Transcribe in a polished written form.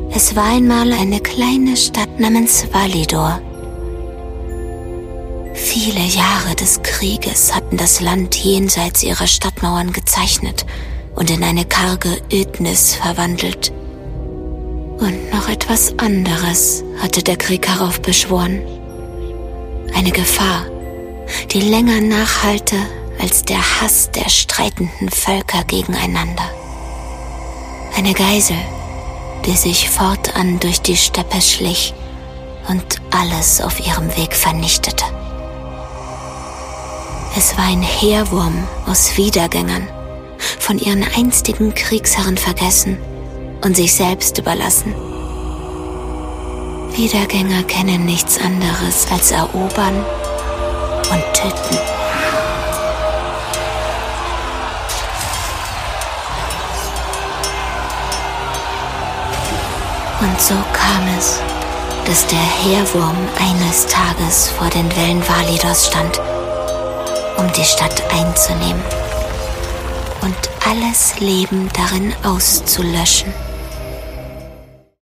Es war einmal eine kleine Stadt namens Validor. Viele Jahre des Krieges hatten das Land jenseits ihrer Stadtmauern gezeichnet und in eine karge Ödnis verwandelt. Und noch etwas anderes hatte der Krieg heraufbeschworen. Eine Gefahr, die länger nachhallte als der Hass der streitenden Völker gegeneinander. Eine Geisel, die sich fortan durch die Steppe schlich und alles auf ihrem Weg vernichtete. Es war ein Heerwurm aus Wiedergängern, von ihren einstigen Kriegsherren vergessen und sich selbst überlassen. Wiedergänger kennen nichts anderes als erobern und töten. Und so kam es, dass der Heerwurm eines Tages vor den Wällen Validors stand, um die Stadt einzunehmen und alles Leben darin auszulöschen.